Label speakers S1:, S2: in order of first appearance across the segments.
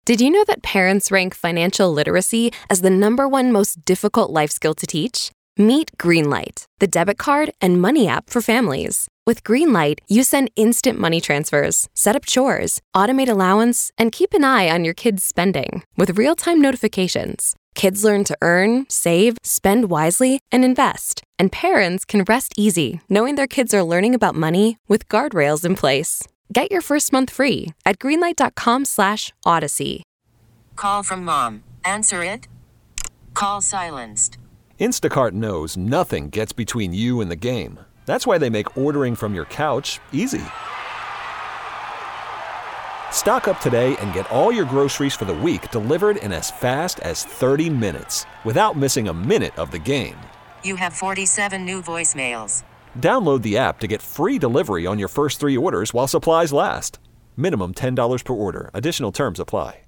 S1: Did you know that parents rank financial literacy as the #1 most difficult life skill to teach? Meet Greenlight, the debit card and money app for families. With Greenlight, you send instant money transfers, set up chores, automate allowance, and keep an eye on your kids' spending with real-time notifications. Kids learn to earn, save, spend wisely, and invest. And parents can rest easy knowing their kids are learning about money with guardrails in place. Get your first month free at greenlight.com/Odyssey.
S2: Call from mom. Answer it. Call silenced.
S3: Instacart knows nothing gets between you and the game. That's why they make ordering from your couch easy. Stock up today and get all your groceries for the week delivered in as fast as 30 minutes without missing a minute of the game.
S2: You have 47 new voicemails.
S3: Download the app to get free delivery on your first 3 orders while supplies last. Minimum $10 per order. Additional terms apply.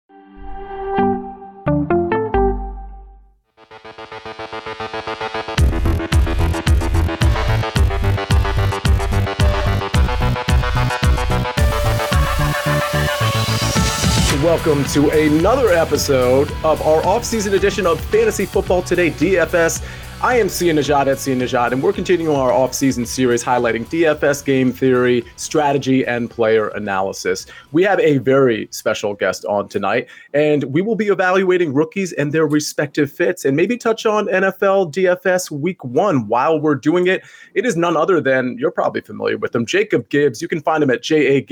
S4: Welcome to another episode of our off-season edition of Fantasy Football Today DFS. I am Sia Nejad at Sia Nejad, and we're continuing our off-season series highlighting DFS game theory, strategy, and player analysis. We have a very special guest on tonight, and we will be evaluating rookies and their respective fits, and maybe touch on NFL DFS Week 1 while we're doing it. It is none other than, you're probably familiar with him, Jacob Gibbs. You can find him at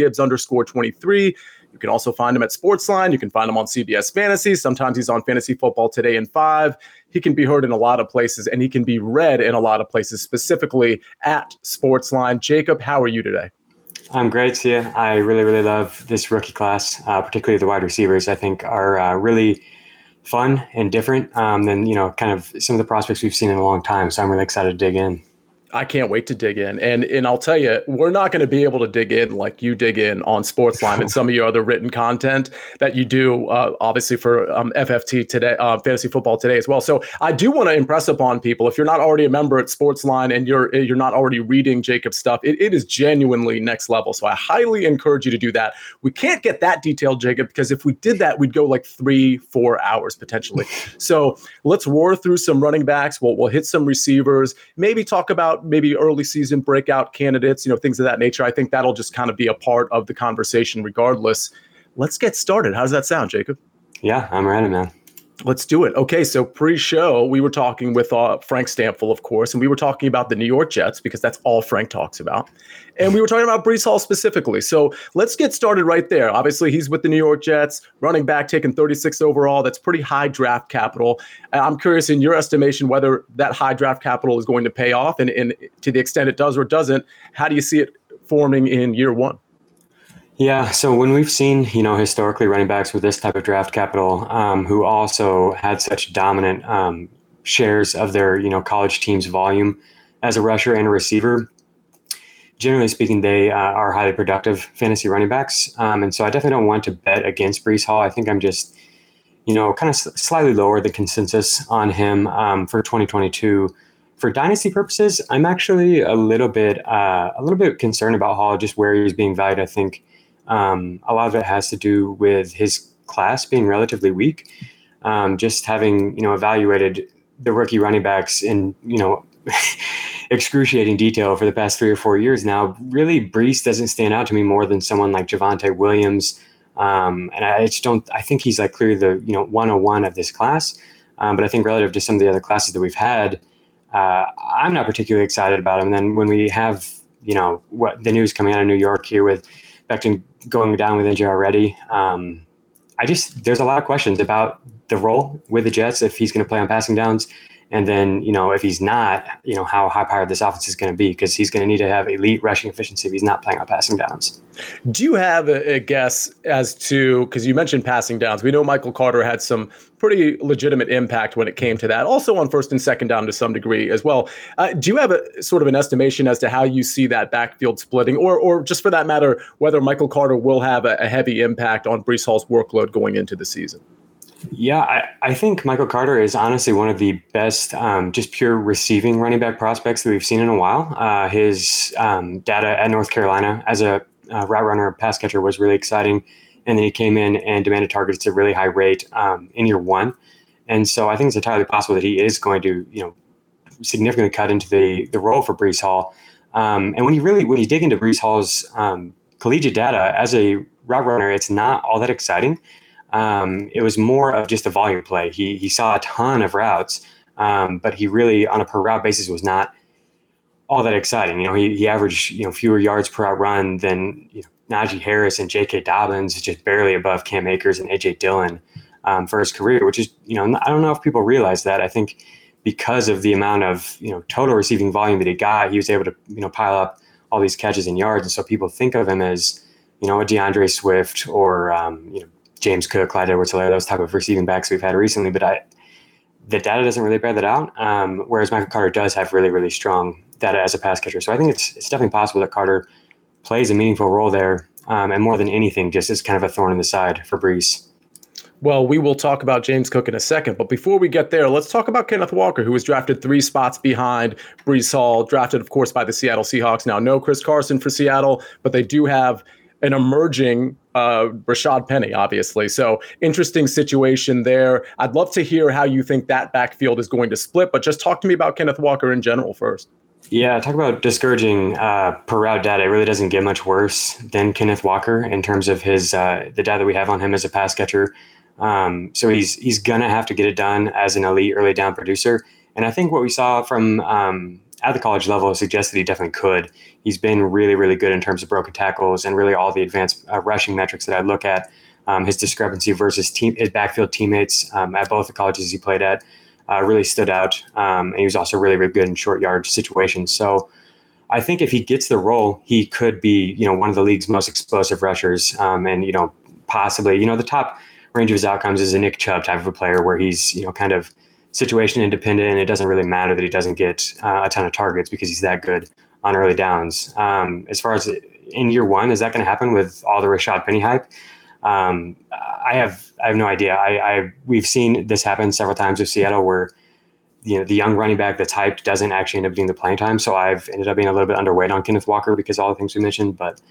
S4: JAGibbs_23. You can also find him at Sportsline. You can find him on CBS Fantasy. Sometimes he's on Fantasy Football Today in 5. He can be heard in a lot of places, and he can be read in a lot of places, specifically at Sportsline. Jacob, how are you today?
S5: I'm great, Sia. I really love this rookie class, particularly the wide receivers. I think are really fun and different than kind of some of the prospects we've seen in a long time. So I'm really excited to dig in.
S4: I can't wait to dig in. And I'll tell you, we're not going to be able to dig in like you dig in on Sportsline and some of your other written content that you do, obviously, for FFT today, Fantasy Football Today as well. So I do want to impress upon people, if you're not already a member at Sportsline and you're not already reading Jacob's stuff, it is genuinely next level. So I highly encourage you to do that. We can't get that detailed, Jacob, because if we did that, we'd go like 3-4 hours potentially. So let's roar through some running backs. We'll hit some receivers, maybe talk about maybe early season breakout candidates, things of that nature. I think that'll just kind of be a part of the conversation regardless. Let's get started. How does that sound, Jacob?
S5: Yeah, I'm ready, man.
S4: Let's do it. Okay, so pre-show, we were talking with Frank Stampfl, of course, and we were talking about the New York Jets because that's all Frank talks about. And we were talking about Breece Hall specifically. So let's get started right there. Obviously, he's with the New York Jets, running back, taking 36 overall. That's pretty high draft capital. I'm curious, in your estimation, whether that high draft capital is going to pay off. And to the extent it does or doesn't, how do you see it forming in year one?
S5: Yeah, so when we've seen, historically running backs with this type of draft capital who also had such dominant shares of their, college team's volume as a rusher and a receiver, generally speaking, they are highly productive fantasy running backs. And so I definitely don't want to bet against Breece Hall. I think I'm just, kind of slightly lower than consensus on him for 2022. For dynasty purposes, I'm actually a little bit concerned about Hall, just where he's being valued. I think a lot of it has to do with his class being relatively weak. Just having, evaluated the rookie running backs in, excruciating detail for the past 3 or 4 years now, really Breece doesn't stand out to me more than someone like Javonte Williams. And I think he's like clearly the, 101 of this class. But I think relative to some of the other classes that we've had, I'm not particularly excited about him. And then when we have, what the news coming out of New York here with Becton going down with injury already, there's a lot of questions about the role with the Jets, if he's going to play on passing downs. And then, if he's not, how high-powered this offense is going to be, because he's going to need to have elite rushing efficiency if he's not playing on passing downs.
S4: Do you have a guess as to, because you mentioned passing downs, we know Michael Carter had some pretty legitimate impact when it came to that, also on first and second down to some degree as well. Do you have a sort of an estimation as to how you see that backfield splitting, or just for that matter, whether Michael Carter will have a heavy impact on Breece Hall's workload going into the season?
S5: Yeah, I think Michael Carter is honestly one of the best just pure receiving running back prospects that we've seen in a while. His data at North Carolina as a route runner, pass catcher was really exciting. And then he came in and demanded targets at a really high rate in year one. And so I think it's entirely possible that he is going to, significantly cut into the role for Breece Hall. And when you dig into Breece Hall's collegiate data as a route runner, it's not all that exciting. It was more of just a volume play. He saw a ton of routes, but he really, on a per route basis, was not all that exciting. He averaged fewer yards per route run than Najee Harris and J.K. Dobbins, just barely above Cam Akers and A.J. Dillon for his career, which is I don't know if people realize that. I think because of the amount of total receiving volume that he got, he was able to pile up all these catches and yards, and so people think of him as a DeAndre Swift or James Cook, Clyde Edwards-Helaire, those type of receiving backs we've had recently. But the data doesn't really bear that out. Whereas Michael Carter does have really, really strong data as a pass catcher. So I think it's definitely possible that Carter plays a meaningful role there, and more than anything, just as kind of a thorn in the side for Breece.
S4: Well, we will talk about James Cook in a second, but before we get there, let's talk about Kenneth Walker, who was drafted 3 spots behind Breece Hall, drafted, of course, by the Seattle Seahawks. Now, no Chris Carson for Seattle, but they do have an emerging Rashad Penny, obviously. So interesting situation there. I'd love to hear how you think that backfield is going to split, but just talk to me about Kenneth Walker in general first.
S5: Yeah, talk about discouraging per route data. It really doesn't get much worse than Kenneth Walker in terms of his the data we have on him as a pass catcher. So he's going to have to get it done as an elite early down producer. And I think what we saw from at the college level suggests that he definitely could. He's been really, really good in terms of broken tackles and really all the advanced rushing metrics that I look at. His discrepancy versus his backfield teammates at both the colleges he played at really stood out. And he was also really, really good in short yardage situations. So I think if he gets the role, he could be, one of the league's most explosive rushers. And, possibly, the top range of his outcomes is a Nick Chubb type of a player where he's, kind of situation independent, and it doesn't really matter that he doesn't get a ton of targets because he's that good on early downs. As far as in year one, is that going to happen with all the Rashad Penny hype? I have no idea. We've seen this happen several times with Seattle where the young running back that's hyped doesn't actually end up getting the playing time. So I've ended up being a little bit underweight on Kenneth Walker because of all the things we mentioned. But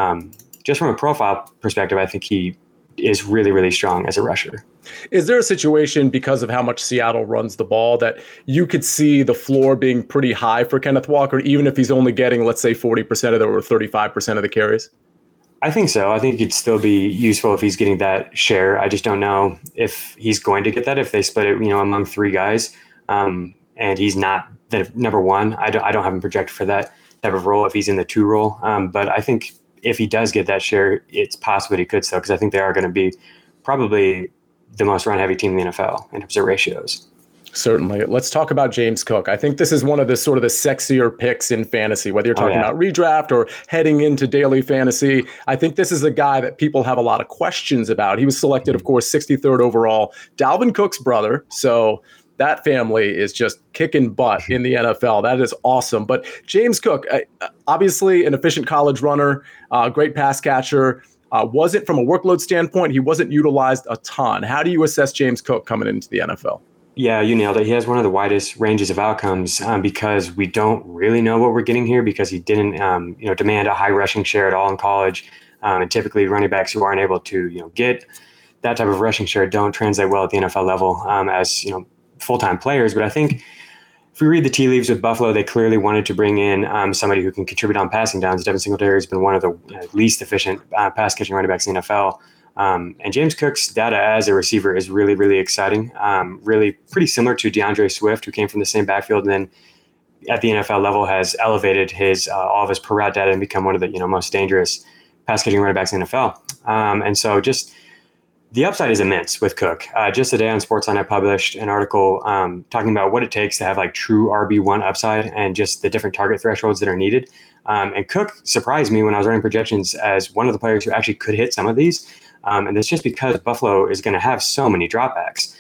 S5: just from a profile perspective, I think he is really, really strong as a rusher.
S4: Is there a situation because of how much Seattle runs the ball that you could see the floor being pretty high for Kenneth Walker, even if he's only getting, let's say, 40% of the or 35% of the carries?
S5: I think so. I think he'd still be useful if he's getting that share. I just don't know if he's going to get that if they split it, among 3 guys. And he's not the number one. I don't have him projected for that type of role if he's in the 2 role. But I think if he does get that share, it's possible he could still, because I think they are going to be probably the most run-heavy team in the NFL in terms of ratios.
S4: Certainly. Let's talk about James Cook. I think this is one of the sort of the sexier picks in fantasy, whether you're talking about redraft or heading into daily fantasy. I think this is a guy that people have a lot of questions about. He was selected, of course, 63rd overall, Dalvin Cook's brother. So that family is just kicking butt in the NFL. That is awesome. But James Cook, obviously an efficient college runner, great pass catcher. Wasn't from a workload standpoint, he wasn't utilized a ton. How do you assess James Cook coming into the NFL?
S5: Yeah, you nailed it. He has one of the widest ranges of outcomes because we don't really know what we're getting here because he didn't, demand a high rushing share at all in college. And typically running backs who aren't able to, get that type of rushing share don't translate well at the NFL level as, full-time players. But I think if we read the tea leaves with Buffalo, they clearly wanted to bring in somebody who can contribute on passing downs. Devin Singletary has been one of the least efficient pass-catching running backs in the NFL. And James Cook's data as a receiver is really, really exciting. Really pretty similar to DeAndre Swift, who came from the same backfield and then at the NFL level has elevated his all of his per route data and become one of the most dangerous pass-catching running backs in the NFL. And so just the upside is immense with Cook. Just today on Sportsline, I published an article talking about what it takes to have like true RB1 upside and just the different target thresholds that are needed. And Cook surprised me when I was running projections as one of the players who actually could hit some of these. And it's just because Buffalo is going to have so many dropbacks.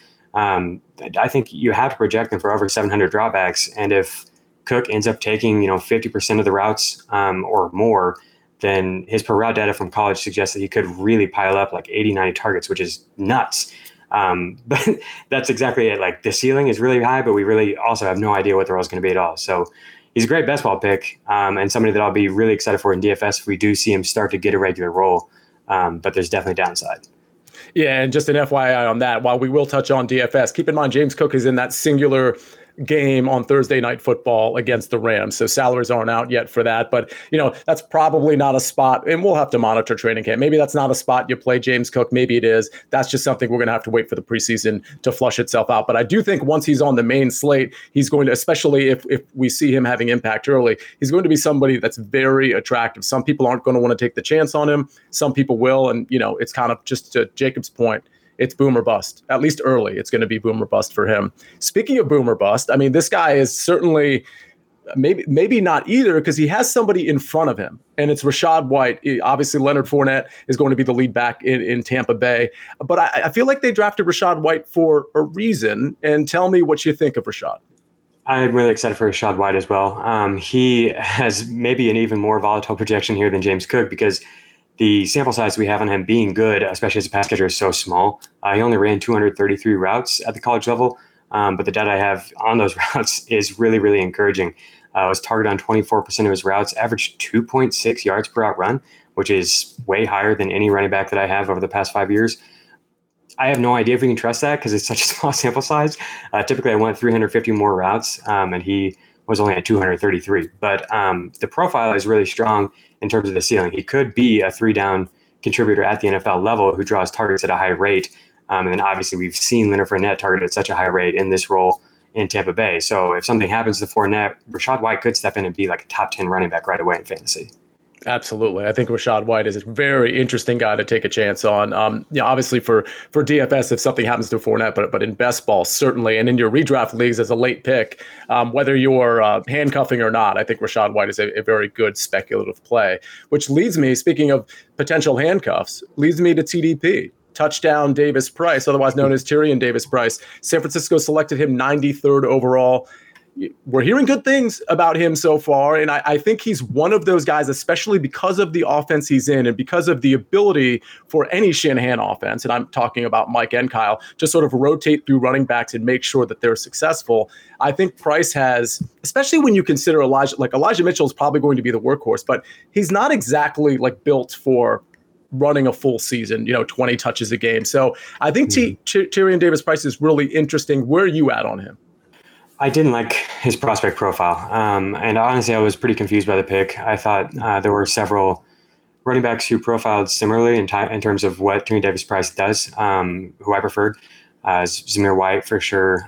S5: I think you have to project them for over 700 dropbacks. And if Cook ends up taking, 50% of the routes or more, then his per route data from college suggests that he could really pile up like 80, 90 targets, which is nuts. But that's exactly it. Like the ceiling is really high, but we really also have no idea what the role is going to be at all. So he's a great best ball pick and somebody that I'll be really excited for in DFS if we do see him start to get a regular role. but there's definitely downside.
S4: Yeah, and just an FYI on that, while we will touch on DFS, keep in mind James Cook is in that singular game on Thursday Night Football against the Rams. So salaries aren't out yet for that. But, that's probably not a spot, and we'll have to monitor training camp. Maybe that's not a spot you play James Cook. Maybe it is. That's just something we're going to have to wait for the preseason to flush itself out. But I do think once he's on the main slate, he's going to, especially if we see him having impact early, he's going to be somebody that's very attractive. Some people aren't going to want to take the chance on him. Some people will. And, it's kind of just to Jacob's point, it's boom or bust. At least early, it's going to be boom or bust for him. Speaking of boom or bust, I mean, this guy is certainly maybe not either, because he has somebody in front of him, and it's Rachaad White. Obviously, Leonard Fournette is going to be the lead back in Tampa Bay. But I feel like they drafted Rachaad White for a reason. And tell me what you think of Rachaad.
S5: I'm really excited for Rachaad White as well. He has maybe an even more volatile projection here than James Cook, because the sample size we have on him being good, especially as a pass catcher, is so small. He only ran 233 routes at the college level, but the data I have on those routes is really, really encouraging. Was targeted on 24% of his routes, averaged 2.6 yards per out run, which is way higher than any running back that I have over the past 5 years. I have no idea if we can trust that because it's such a small sample size. Typically, I went 350 more routes, and he was only at 233. But the profile is really strong in terms of the ceiling. He could be a 3-down contributor at the NFL level who draws targets at a high rate. And then obviously we've seen Leonard Fournette targeted at such a high rate in this role in Tampa Bay. So if something happens to Fournette, Rachaad White could step in and be like a top 10 running back right away in fantasy.
S4: Absolutely. I think Rachaad White is a very interesting guy to take a chance on. Obviously for DFS, if something happens to Fournette, but in best ball, certainly. And in your redraft leagues as a late pick, whether you're handcuffing or not, I think Rachaad White is a very good speculative play, which leads me, speaking of potential handcuffs, leads me to TDP. Touchdown Davis Price, otherwise known as Tyrion Davis Price. San Francisco selected him 93rd overall. We're hearing good things about him so far, and I think he's one of those guys, especially because of the offense he's in and because of the ability for any Shanahan offense, and I'm talking about Mike and Kyle, to sort of rotate through running backs and make sure that they're successful. I think Price has, especially when you consider Elijah Mitchell is probably going to be the workhorse, but he's not exactly built for running a full season, 20 touches a game. So I think Tyrion Davis Price is really interesting. Where are you at on him?
S5: I didn't like his prospect profile. And honestly, I was pretty confused by the pick. I thought there were several running backs who profiled similarly in terms of what Tyrion Davis Price does, who I preferred. Zamir White, for sure.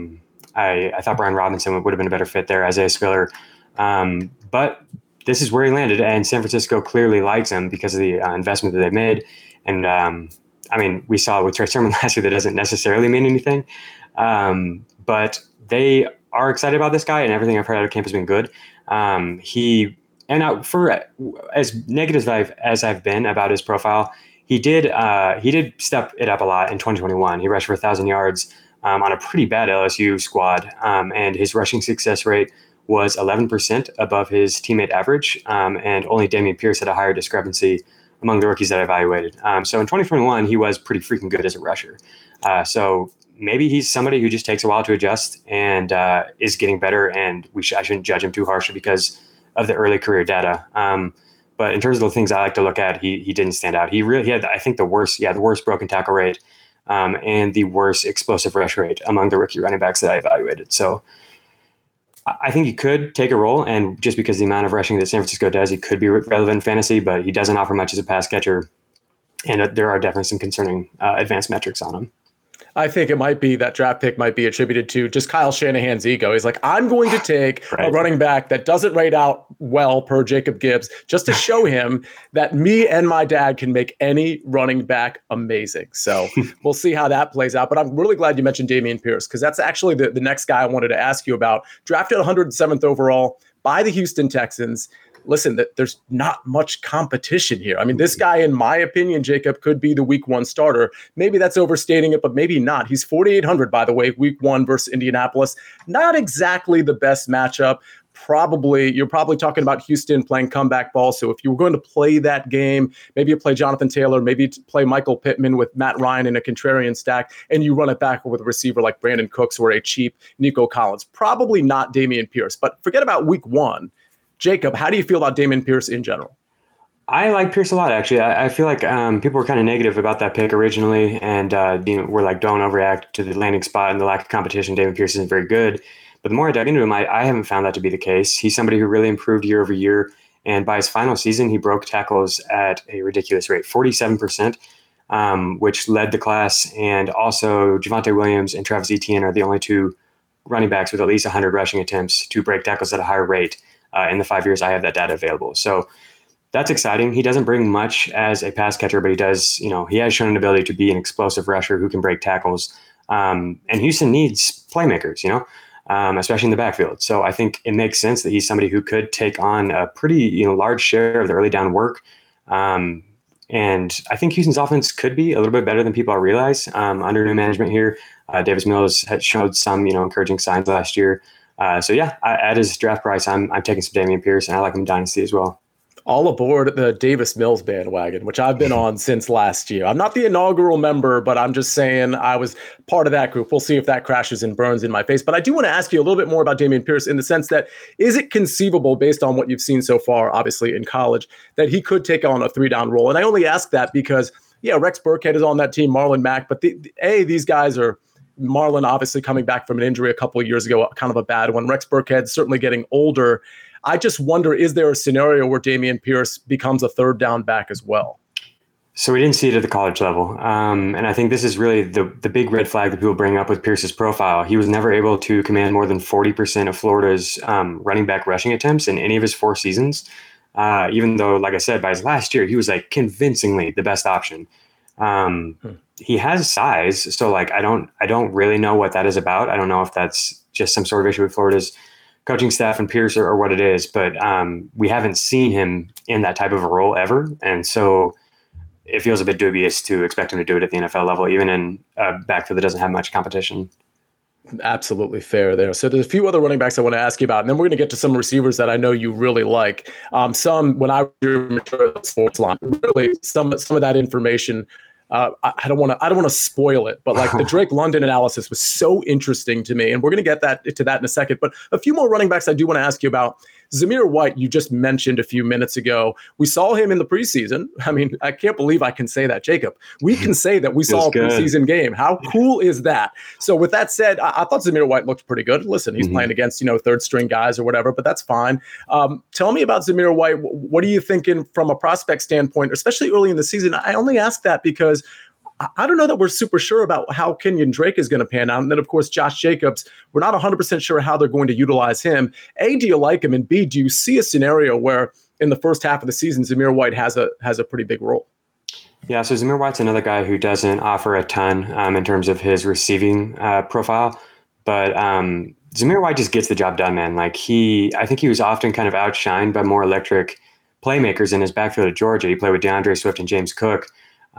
S5: I thought Brian Robinson would have been a better fit there, Isaiah Spiller. But this is where he landed, and San Francisco clearly likes him because of the investment that they've made. And, we saw with Trey Sermon last year that doesn't necessarily mean anything. But they are excited about this guy, and everything I've heard out of camp has been good. For as negative as I've been about his profile, he did step it up a lot in 2021. He rushed for 1,000 yards on a pretty bad LSU squad, and his rushing success rate was 11% above his teammate average, and only Dameon Pierce had a higher discrepancy among the rookies that I evaluated. So in 2021, he was pretty freaking good as a rusher. So maybe he's somebody who just takes a while to adjust and is getting better, and I shouldn't judge him too harshly because of the early career data. But in terms of the things I like to look at, he didn't stand out. He had, I think, the worst broken tackle rate and the worst explosive rush rate among the rookie running backs that I evaluated. So I think he could take a role, and just because the amount of rushing that San Francisco does, he could be relevant in fantasy, but he doesn't offer much as a pass catcher, and there are definitely some concerning advanced metrics on him.
S4: I think it might be that draft pick might be attributed to just Kyle Shanahan's ego. He's like, I'm going to take a running back that doesn't rate out well per Jacob Gibbs just to show him that me and my dad can make any running back amazing. So we'll see how that plays out. But I'm really glad you mentioned Dameon Pierce, because that's actually the next guy I wanted to ask you about. Drafted 107th overall by the Houston Texans. Listen, there's not much competition here. I mean, this guy, in my opinion, Jacob, could be the week one starter. Maybe that's overstating it, but maybe not. He's 4,800, by the way, week one versus Indianapolis. Not exactly the best matchup. You're probably talking about Houston playing comeback ball. So if you were going to play that game, maybe you play Jonathan Taylor, maybe you play Michael Pittman with Matt Ryan in a contrarian stack, and you run it back with a receiver like Brandon Cooks or a cheap Nico Collins. Probably not Dameon Pierce, but forget about week one. Jacob, how do you feel about Dameon Pierce in general?
S5: I like Pierce a lot, actually. I feel like people were kind of negative about that pick originally, and were like, don't overreact to the landing spot and the lack of competition. Dameon Pierce isn't very good. But the more I dug into him, I haven't found that to be the case. He's somebody who really improved year over year. And by his final season, he broke tackles at a ridiculous rate, 47%, which led the class. And also Javonte Williams and Travis Etienne are the only two running backs with at least 100 rushing attempts to break tackles at a higher rate in the 5 years I have that data available. So that's exciting. He doesn't bring much as a pass catcher, but he does, he has shown an ability to be an explosive rusher who can break tackles. And Houston needs playmakers, especially in the backfield. So I think it makes sense that he's somebody who could take on a pretty, large share of the early down work. And I think Houston's offense could be a little bit better than people realize under new management here. Davis Mills had showed some, encouraging signs last year. At his draft price, I'm taking some Dameon Pierce, and I like him in Dynasty as well.
S4: All aboard the Davis Mills bandwagon, which I've been on since last year. I'm not the inaugural member, but I'm just saying I was part of that group. We'll see if that crashes and burns in my face. But I do want to ask you a little bit more about Dameon Pierce in the sense that, is it conceivable, based on what you've seen so far, obviously in college, that he could take on a 3-down role? And I only ask that because, Rex Burkhead is on that team, Marlon Mack, but these guys are, Marlon obviously coming back from an injury a couple of years ago, kind of a bad one. Rex Burkhead certainly getting older. I just wonder, is there a scenario where Dameon Pierce becomes a 3rd down back as well?
S5: So we didn't see it at the college level. And I think this is really the big red flag that people bring up with Pierce's profile. He was never able to command more than 40% of Florida's running back rushing attempts in any of his 4 seasons. Even though, like I said, by his last year, he was like convincingly the best option. He has size. So like, I don't really know what that is about. I don't know if that's just some sort of issue with Florida's coaching staff and Pierce or what it is, but we haven't seen him in that type of a role ever. And so it feels a bit dubious to expect him to do it at the NFL level, even in a backfield that doesn't have much competition.
S4: Absolutely fair there. So there's a few other running backs I want to ask you about, and then we're going to get to some receivers that I know you really like. Some, when I was in sports line, really some of that information, I don't want to spoil it, but like the Drake London analysis was so interesting to me, and we're going to get to that in a second. But a few more running backs I do want to ask you about. Zamir White, you just mentioned a few minutes ago. We saw him in the preseason. I mean, I can't believe I can say that, Jacob. We can say that we saw a preseason game. How cool is that? So with that said, I thought Zamir White looked pretty good. Listen, he's playing against, 3rd string guys or whatever, but that's fine. Tell me about Zamir White. What are you thinking from a prospect standpoint, especially early in the season? I only ask that because I don't know that we're super sure about how Kenyon Drake is going to pan out. And then, of course, Josh Jacobs, we're not 100% sure how they're going to utilize him. A, do you like him? And B, do you see a scenario where in the first half of the season, Zamir White has a pretty big role?
S5: Yeah, so Zamir White's another guy who doesn't offer a ton in terms of his receiving profile. But Zamir White just gets the job done, man. Like I think he was often kind of outshined by more electric playmakers in his backfield at Georgia. He played with DeAndre Swift and James Cook.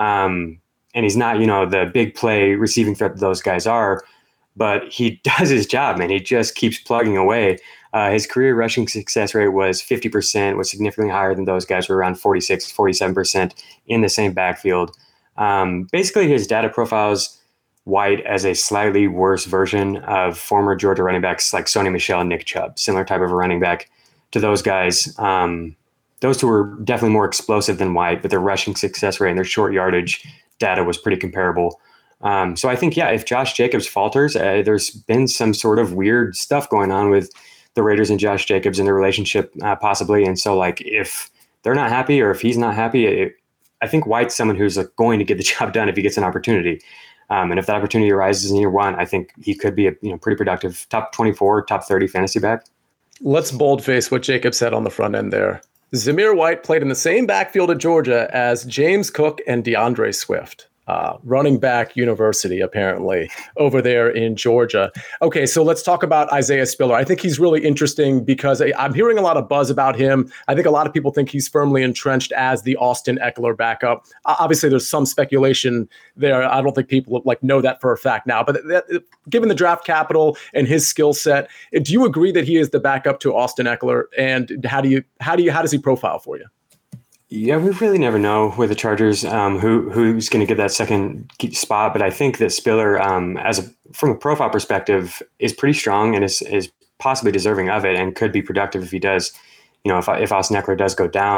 S5: And he's not, the big play receiving threat that those guys are, but he does his job, man. He just keeps plugging away. His career rushing success rate was 50%, was significantly higher than those guys who were around 46, 47% in the same backfield. Basically, his data profiles White as a slightly worse version of former Georgia running backs like Sony Michel and Nick Chubb, similar type of a running back to those guys. Those two were definitely more explosive than White, but their rushing success rate and their short yardage data was pretty comparable. So I think, if Josh Jacobs falters, there's been some sort of weird stuff going on with the Raiders and Josh Jacobs in their relationship, possibly. And so, like, if they're not happy or if he's not happy, I think White's someone who's going to get the job done if he gets an opportunity. And if that opportunity arises in year 1, I think he could be a pretty productive top 24, top 30 fantasy back.
S4: Let's boldface what Jacob said on the front end there. Zamir White played in the same backfield at Georgia as James Cook and DeAndre Swift. Running back university, apparently, over there in Georgia. Okay, so let's talk about Isaiah Spiller. I think he's really interesting because I'm hearing a lot of buzz about him. I think a lot of people think he's firmly entrenched as the Austin Eckler backup. Obviously, there's some speculation there. I don't think people know that for a fact now. But given the draft capital and his skill set, do you agree that he is the backup to Austin Eckler? And how does he profile for you?
S5: Yeah, we really never know with the Chargers who's going to get that second spot. But I think that Spiller, from a profile perspective, is pretty strong and is possibly deserving of it and could be productive if he does. If Austin Eckler does go down,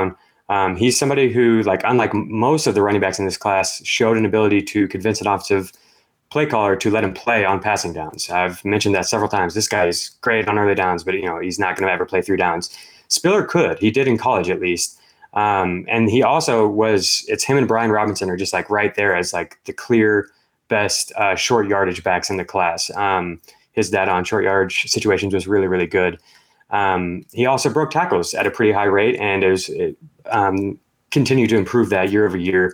S5: He's somebody who, like, unlike most of the running backs in this class, showed an ability to convince an offensive play caller to let him play on passing downs. I've mentioned that several times. This guy is great on early downs, but he's not going to ever play through downs. Spiller could. He did in college, at least. And he also was. It's him and Brian Robinson are just like right there as like the clear best short yardage backs in the class. His data on short yardage situations was really, really good. He also broke tackles at a pretty high rate, and continued to improve that year over year.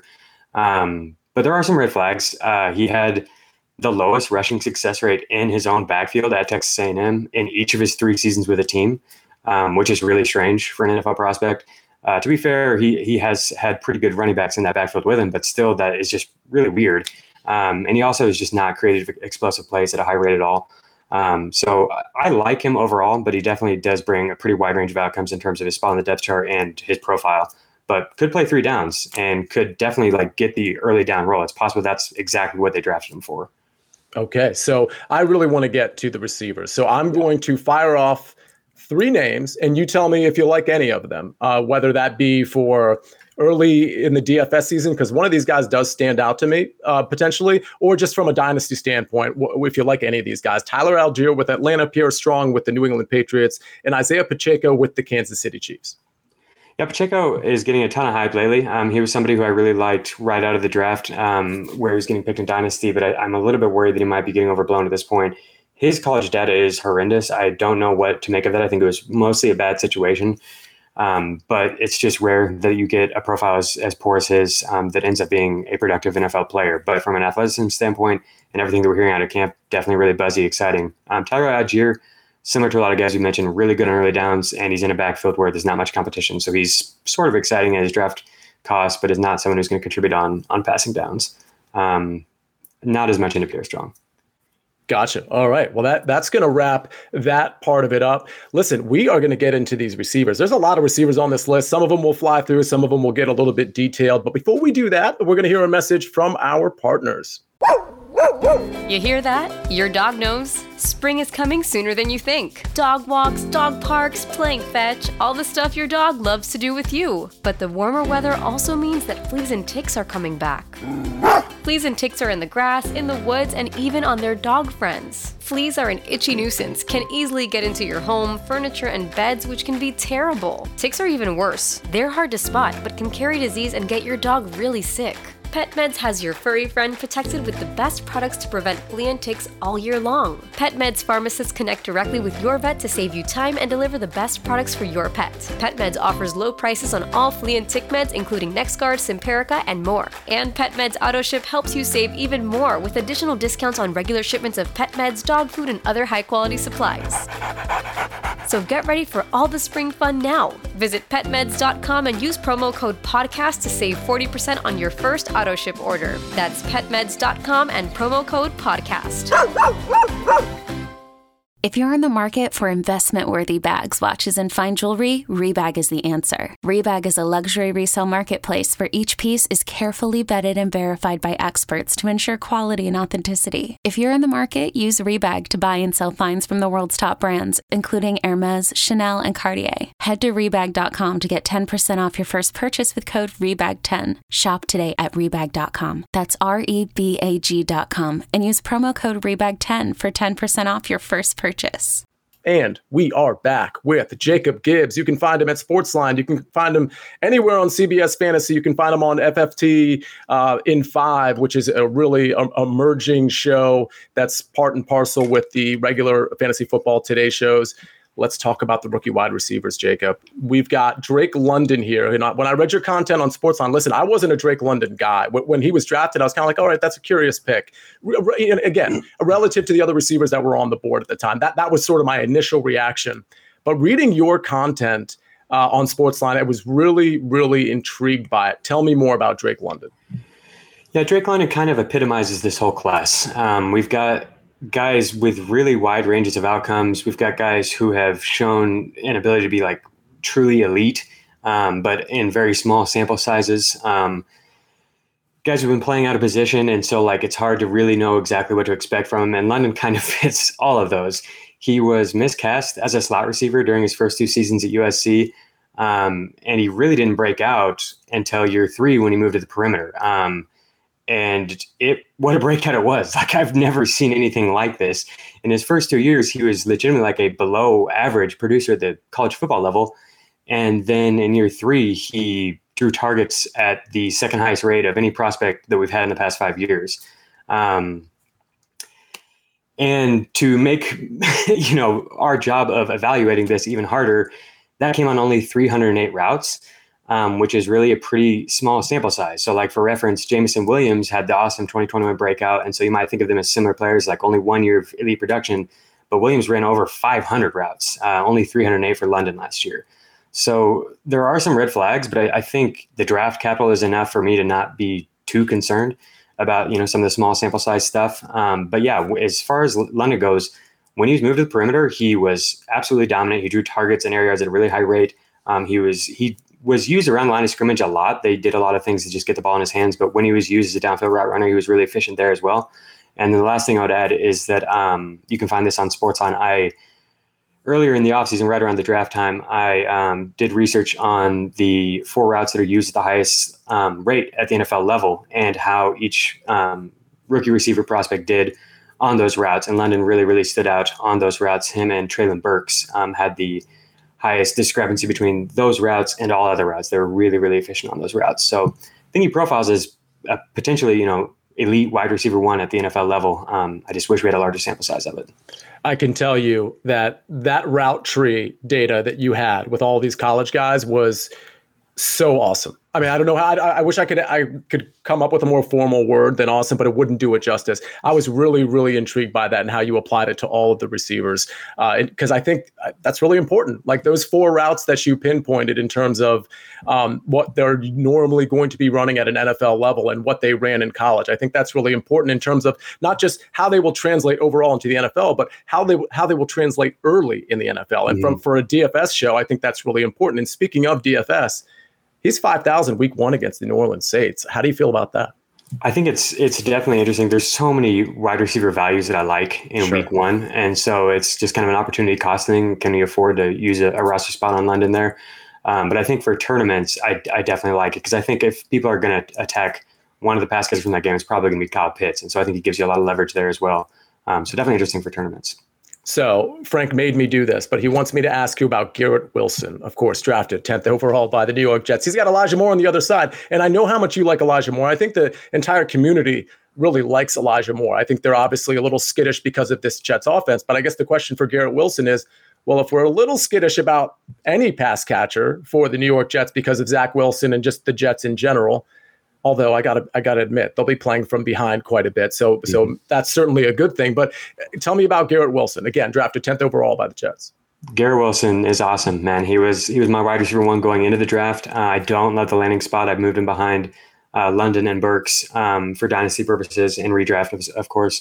S5: But there are some red flags. He had the lowest rushing success rate in his own backfield at Texas A&M in each of his 3 seasons with a team, which is really strange for an NFL prospect. To be fair, he has had pretty good running backs in that backfield with him, but still that is just really weird. And he also is just not creative, explosive plays at a high rate at all. So I like him overall, but he definitely does bring a pretty wide range of outcomes in terms of his spot on the depth chart and his profile, but could play 3 downs and could definitely like get the early down role. It's possible that's exactly what they drafted him for.
S4: Okay, so I really want to get to the receivers. So I'm going to fire off 3 names, and you tell me if you like any of them, whether that be for early in the DFS season, because one of these guys does stand out to me potentially, or just from a dynasty standpoint, if you like any of these guys. Tyler Algier with Atlanta, Pierre Strong with the New England Patriots, and Isaiah Pacheco with the Kansas City Chiefs.
S5: Yeah, Pacheco is getting a ton of hype lately. He was somebody who I really liked right out of the draft, where he was getting picked in Dynasty, but I'm a little bit worried that he might be getting overblown at this point. His college data is horrendous. I don't know what to make of that. I think it was mostly a bad situation, but it's just rare that you get a profile as poor as his that ends up being a productive NFL player. But from an athleticism standpoint and everything that we're hearing out of camp, definitely really buzzy, exciting. Tyler Algier, similar to a lot of guys you mentioned, really good on early downs, and he's in a backfield where there's not much competition. So he's sort of exciting at his draft cost, but is not someone who's going to contribute on passing downs. Not as much into Pierre Strong.
S4: Gotcha. All right. Well, that's going to wrap that part of it up. Listen, we are going to get into these receivers. There's a lot of receivers on this list. Some of them will fly through. Some of them will get a little bit detailed. But before we do that, we're going to hear a message from our partners.
S6: You hear that? Your dog knows. Spring is coming sooner than you think. Dog walks, dog parks, playing fetch, all the stuff your dog loves to do with you. But the warmer weather also means that fleas and ticks are coming back. Fleas and ticks are in the grass, in the woods, and even on their dog friends. Fleas are an itchy nuisance, can easily get into your home, furniture, and beds, which can be terrible. Ticks are even worse. They're hard to spot, but can carry disease and get your dog really sick. PetMeds has your furry friend protected with the best products to prevent flea and ticks all year long. PetMeds pharmacists connect directly with your vet to save you time and deliver the best products for your pet. PetMeds offers low prices on all flea and tick meds, including NexGard, Simparica, and more. And PetMeds AutoShip helps you save even more with additional discounts on regular shipments of pet meds, dog food, and other high-quality supplies. So get ready for all the spring fun now. Visit petmeds.com and use promo code PODCAST to save 40% on your first AutoShip order. That's petmeds.com and promo code PODCAST.
S7: If you're in the market for investment-worthy bags, watches, and fine jewelry, Rebag is the answer. Rebag is a luxury resale marketplace where each piece is carefully vetted and verified by experts to ensure quality and authenticity. If you're in the market, use Rebag to buy and sell finds from the world's top brands, including Hermes, Chanel, and Cartier. Head to Rebag.com to get 10% off your first purchase with code REBAG10. Shop today at Rebag.com. That's REBAG.com. And use promo code REBAG10 for 10% off your first purchase.
S4: And we are back with Jacob Gibbs. You can find him at Sportsline. You can find him anywhere on CBS Fantasy. You can find him on FFT in 5, which is a really emerging show that's part and parcel with the regular Fantasy Football Today shows. Let's talk about the rookie wide receivers, Jacob. We've got Drake London here. And when I read your content on Sportsline, listen, I wasn't a Drake London guy. When he was drafted, I was kind of like, all right, that's a curious pick. Again, relative to the other receivers that were on the board at the time, that was sort of my initial reaction. But reading your content on Sportsline, I was really, really intrigued by it. Tell me more about Drake London.
S5: Yeah, Drake London kind of epitomizes this whole class. We've got guys with really wide ranges of outcomes. We've got guys who have shown an ability to be like truly elite, but in very small sample sizes. Guys who've been playing out of position, and so like it's hard to really know exactly what to expect from him. And London kind of fits all of those. He was miscast as a slot receiver during his first 2 seasons at USC. And he really didn't break out until year 3 when he moved to the perimeter. And what a breakout it was. Like, I've never seen anything like this. In his first 2 years, he was legitimately like a below average producer at the college football level. And then in year 3, he drew targets at the second highest rate of any prospect that we've had in the past 5 years. And to make, our job of evaluating this even harder, that came on only 308 routes. Which is really a pretty small sample size. So like for reference, Jameson Williams had the awesome 2021 breakout. And so you might think of them as similar players, like only 1 year of elite production, but Williams ran over 500 routes, only 308 for London last year. So there are some red flags, but I think the draft capital is enough for me to not be too concerned about, some of the small sample size stuff. But yeah, as far as London goes, when he was moved to the perimeter, he was absolutely dominant. He drew targets and air yards at a really high rate. He was used around the line of scrimmage a lot. They did a lot of things to just get the ball in his hands, but when he was used as a downfield route runner, he was really efficient there as well. And then the last thing I would add is that you can find this on Sportsline. Earlier in the offseason, right around the draft time, I did research on the 4 routes that are used at the highest rate at the NFL level and how each rookie receiver prospect did on those routes. And London really, really stood out on those routes. Him and Treylon Burks had the highest discrepancy between those routes and all other routes. They were really, really efficient on those routes. So I think he profiles as a potentially, elite wide receiver 1 at the NFL level. I just wish we had a larger sample size of it.
S4: I can tell you that route tree data that you had with all these college guys was so awesome. I mean, I don't know how. I wish I could come up with a more formal word than awesome, but it wouldn't do it justice. I was really, really intrigued by that and how you applied it to all of the receivers, because I think that's really important. Like those 4 routes that you pinpointed in terms of what they're normally going to be running at an NFL level and what they ran in college. I think that's really important in terms of not just how they will translate overall into the NFL, but how they will translate early in the NFL. And for a DFS show, I think that's really important. And speaking of DFS, he's 5,000 week 1 against the New Orleans Saints. How do you feel about that?
S5: I think it's definitely interesting. There's so many wide receiver values that I like in week 1. And so it's just kind of an opportunity cost thing. Can we afford to use a roster spot on London there? But I think for tournaments, I definitely like it because I think if people are going to attack one of the pass catchers from that game, it's probably going to be Kyle Pitts. And so I think he gives you a lot of leverage there as well. So definitely interesting for tournaments.
S4: So Frank made me do this, but he wants me to ask you about Garrett Wilson, of course, drafted 10th overall by the New York Jets. He's got Elijah Moore on the other side, and I know how much you like Elijah Moore. I think the entire community really likes Elijah Moore. I think they're obviously a little skittish because of this Jets offense, but I guess the question for Garrett Wilson is, well, if we're a little skittish about any pass catcher for the New York Jets because of Zach Wilson and just the Jets in general, although I gotta admit, they'll be playing from behind quite a bit. So that's certainly a good thing. But tell me about Garrett Wilson. Again, drafted 10th overall by the Jets.
S5: Garrett Wilson is awesome, man. He was my wide receiver 1 going into the draft. I don't love the landing spot. I've moved him behind London and Burks for dynasty purposes and redraft, of course.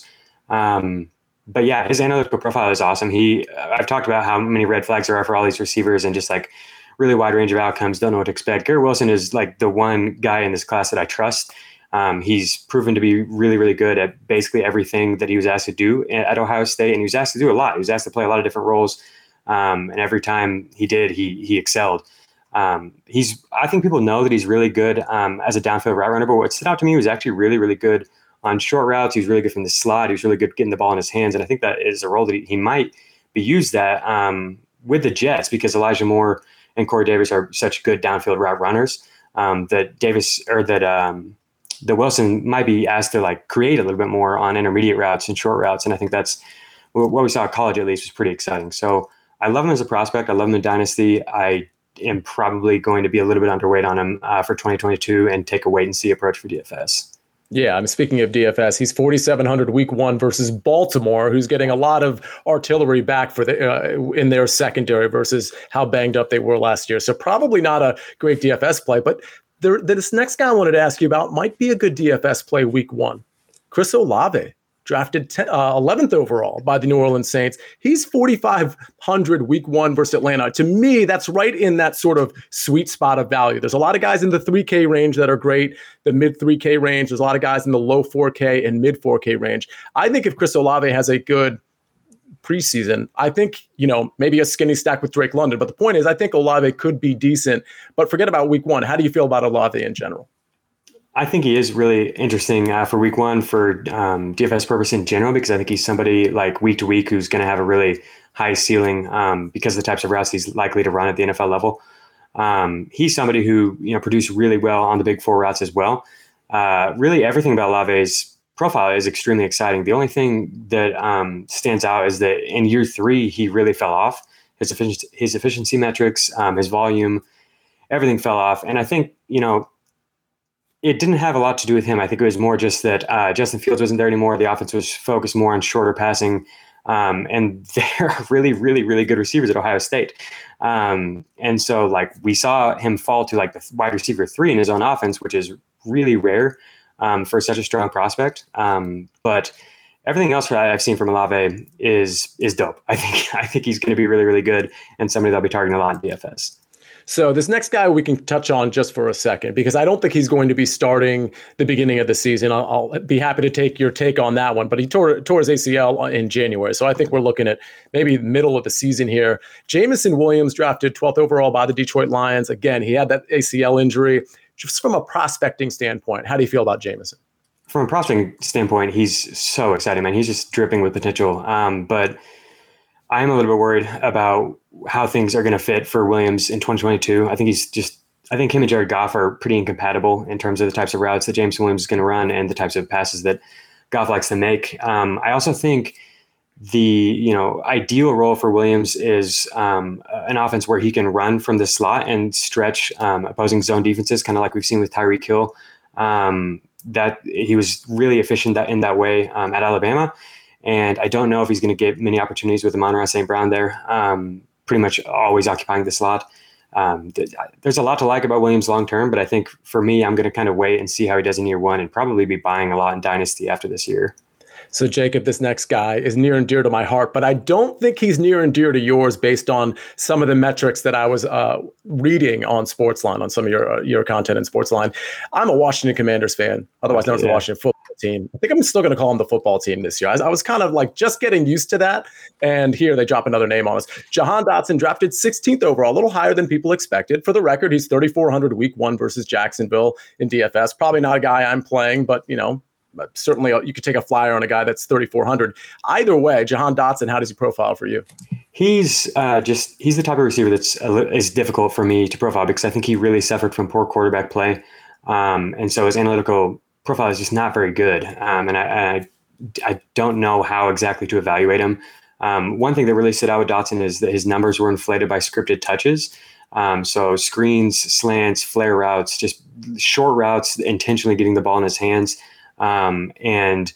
S5: But yeah, his analytical profile is awesome. I've talked about how many red flags there are for all these receivers and just like really wide range of outcomes, don't know what to expect. Garrett Wilson is like the one guy in this class that I trust. He's proven to be really, really good at basically everything that he was asked to do at Ohio State. And he was asked to do a lot. He was asked to play a lot of different roles. And every time he did, he excelled. I think people know that he's really good as a downfield route runner, but what stood out to me was actually really, really good on short routes. He was really good from the slot. He was really good getting the ball in his hands. And I think that is a role that he might be used at with the Jets because Elijah Moore and Corey Davis are such good downfield route runners that Wilson might be asked to like create a little bit more on intermediate routes and short routes. And I think that's what we saw at college, at least, was pretty exciting. So I love him as a prospect. I love him in Dynasty. I am probably going to be a little bit underweight on him for 2022 and take a wait and see approach for DFS.
S4: Yeah, I'm speaking of DFS. He's 4,700 week 1 versus Baltimore, who's getting a lot of artillery back for in their secondary versus how banged up they were last year. So probably not a great DFS play. But this next guy I wanted to ask you about might be a good DFS play week 1. Chris Olave, drafted 11th overall by the New Orleans Saints. He's 4,500 week 1 versus Atlanta. To me, that's right in that sort of sweet spot of value. There's a lot of guys in the 3K range that are great, the mid 3K range. There's a lot of guys in the low 4K and mid 4K range. I think if Chris Olave has a good preseason. I think, maybe a skinny stack with Drake London. But the point is, I think Olave could be decent. But forget about week one. How do you feel about Olave in general?
S5: I think he is really interesting for week one for DFS purpose in general, because I think he's somebody like week to week who's going to have a really high ceiling because of the types of routes he's likely to run at the NFL level. He's somebody who, produced really well on the big four routes as well. Really everything about Olave's profile is extremely exciting. The only thing that stands out is that in year 3, he really fell off. His efficiency metrics, his volume, everything fell off. And I think, it didn't have a lot to do with him. I think it was more just that Justin Fields wasn't there anymore. The offense was focused more on shorter passing. And there are really, really, really good receivers at Ohio State. And so we saw him fall to the wide receiver 3 in his own offense, which is really rare for such a strong prospect. But everything else that I've seen from Olave is dope. I think he's going to be really, really good and somebody that'll be targeting a lot in DFS.
S4: So this next guy we can touch on just for a second, because I don't think he's going to be starting the beginning of the season. I'll be happy to take your take on that one, but he tore his ACL in January. So I think we're looking at maybe middle of the season here. Jameson Williams, drafted 12th overall by the Detroit Lions. Again, he had that ACL injury. Just from a prospecting standpoint, how do you feel about Jameson?
S5: From a prospecting standpoint, he's so exciting, man. He's just dripping with potential. But I'm a little bit worried about how things are going to fit for Williams in 2022. I think him and Jared Goff are pretty incompatible in terms of the types of routes that Jameson Williams is going to run and the types of passes that Goff likes to make. I also think the ideal role for Williams is an offense where he can run from the slot and stretch opposing zone defenses, kind of like we've seen with Tyreek Hill. That he was really efficient in that way at Alabama. And I don't know if he's going to get many opportunities with Amon-Ra St. Brown there, pretty much always occupying the slot. There's a lot to like about Williams long-term, but I think for me, I'm going to kind of wait and see how he does in year 1 and probably be buying a lot in Dynasty after this year.
S4: So, Jacob, this next guy is near and dear to my heart, but I don't think he's near and dear to yours based on some of the metrics that I was reading on Sportsline, on some of your content in Sportsline. I'm a Washington Commanders fan, otherwise known as the Washington football team. I think I'm still going to call them the football team this year. I was kind of just getting used to that, and here they drop another name on us. Jahan Dotson, drafted 16th overall, a little higher than people expected. For the record, he's 3,400 week 1 versus Jacksonville in DFS. Probably not a guy I'm playing, but, certainly you could take a flyer on a guy that's 3,400. Either way, Jahan Dotson, how does he profile for you?
S5: He's the type of receiver is difficult for me to profile because I think he really suffered from poor quarterback play. And so his analytical profile is just not very good. And I don't know how exactly to evaluate him. One thing that really stood out with Dotson is that his numbers were inflated by scripted touches. So screens, slants, flare routes, just short routes, intentionally getting the ball in his hands. And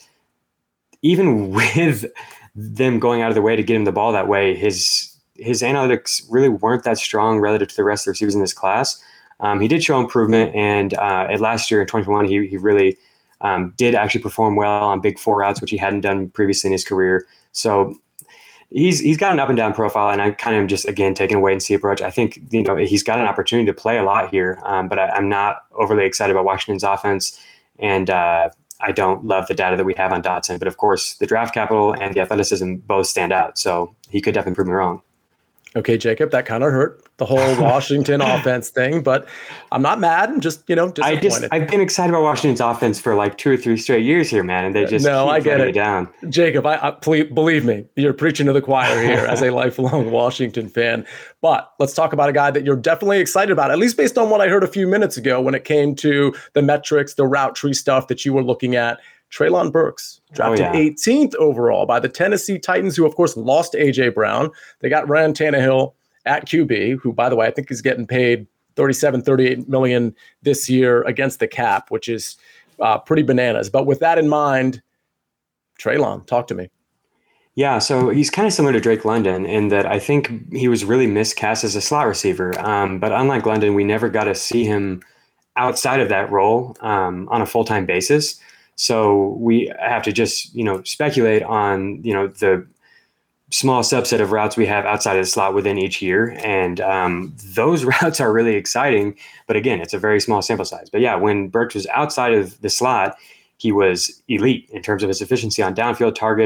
S5: even with them going out of their way to get him the ball that way, his analytics really weren't that strong relative to the rest of the receivers in this class. He did show improvement, and last year in 2021, he really did actually perform well on big 4 routes, which he hadn't done previously in his career. So he's got an up and down profile, and I kind of just, again, taking a wait and see approach. I think, he's got an opportunity to play a lot here, but I'm not overly excited about Washington's offense. And I don't love the data that we have on Dotson, but of course the draft capital and the athleticism both stand out. So he could definitely prove me wrong.
S4: Okay, Jacob, that kind of hurt, the whole Washington offense thing, but I'm not mad. I'm just, disappointed.
S5: I've been excited about Washington's offense for 2 or 3 straight years here, man, and they just keep letting me down.
S4: Jacob, please, believe me, you're preaching to the choir here as a lifelong Washington fan. But let's talk about a guy that you're definitely excited about, at least based on what I heard a few minutes ago when it came to the metrics, the route tree stuff that you were looking at. Treylon Burks, drafted 18th overall by the Tennessee Titans, who, of course, lost A.J. Brown. They got Ryan Tannehill at QB, who, by the way, I think is getting paid $38 million this year against the cap, which is pretty bananas. But with that in mind, Treylon, talk to me.
S5: Yeah, so he's kind of similar to Drake London in that I think he was really miscast as a slot receiver. But unlike London, we never got to see him outside of that role on a full-time basis. So we have to just, speculate on, the small subset of routes we have outside of the slot within each year. And those routes are really exciting. But again, it's a very small sample size. But yeah, when Burks was outside of the slot, he was elite in terms of his efficiency on downfield targets,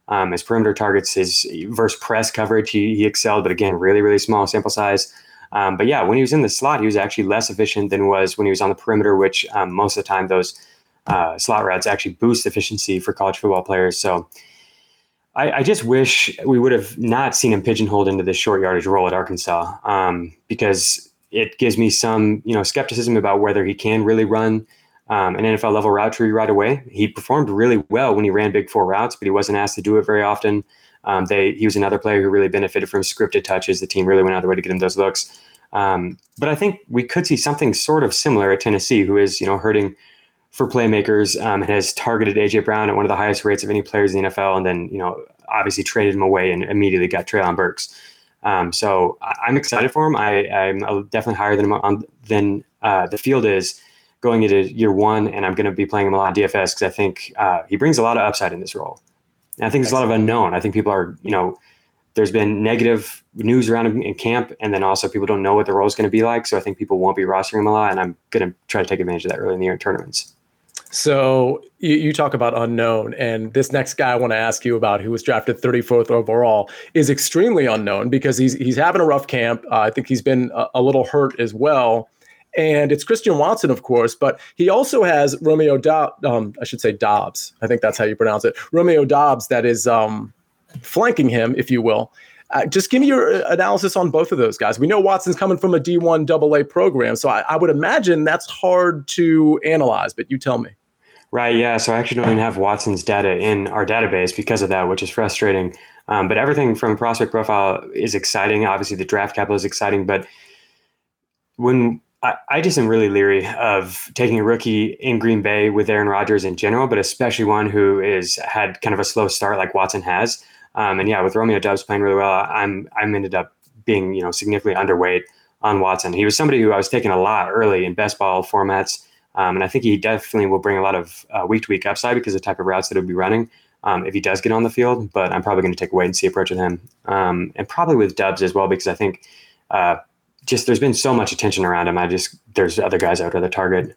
S5: His perimeter targets, his versus press coverage, he excelled, but again, really, really small sample size. But yeah, when he was in the slot, he was actually less efficient than was when he was on the perimeter, which most of the time those slot routes actually boost efficiency for college football players. So I just wish we would have not seen him pigeonholed into this short yardage role at Arkansas, because it gives me some, skepticism about whether he can really run an NFL level route tree right away. He performed really well when he ran big four routes, but he wasn't asked to do it very often. He was another player who really benefited from scripted touches. The team really went out of their way to get him those looks. But I think we could see something sort of similar at Tennessee, who is, hurting for playmakers, and has targeted A.J. Brown at one of the highest rates of any players in the NFL, and then, obviously traded him away and immediately got Treylon Burks. So I'm excited for him. I'm definitely higher than him than the field is going into year one, and I'm going to be playing him a lot of DFS because I think he brings a lot of upside in this role. And I think there's a lot of unknown. I think people are, there's been negative news around him in camp, and then also people don't know what the role is going to be like. So I think people won't be rostering him a lot, and I'm going to try to take advantage of that early in the year in tournaments.
S4: So you talk about unknown, and this next guy I want to ask you about, who was drafted 34th overall, is extremely unknown because he's having a rough camp. I think he's been a little hurt as well. And it's Christian Watson, of course, but he also has Romeo Doubs. I think that's how you pronounce it. Romeo Doubs that is flanking him, if you will. Just give me your analysis on both of those guys. We know Watson's coming from a D1 AA program, so I would imagine that's hard to analyze, but you tell me.
S5: Right, yeah. So I actually don't even have Watson's data in our database because of that, which is frustrating. But everything from a prospect profile is exciting. Obviously, the draft capital is exciting, but when I just am really leery of taking a rookie in Green Bay with Aaron Rodgers in general, but especially one who is had kind of a slow start like Watson has. And yeah, with Romeo Doubs playing really well, I'm ended up being significantly underweight on Watson. He was somebody who I was taking a lot early in best ball formats, and I think he definitely will bring a lot of week-to-week upside because of the type of routes that he'll be running if he does get on the field. But I'm probably going to take a wait-and-see approach with him, and probably with Doubs as well, because I think just there's been so much attention around him. There's other guys out there that target.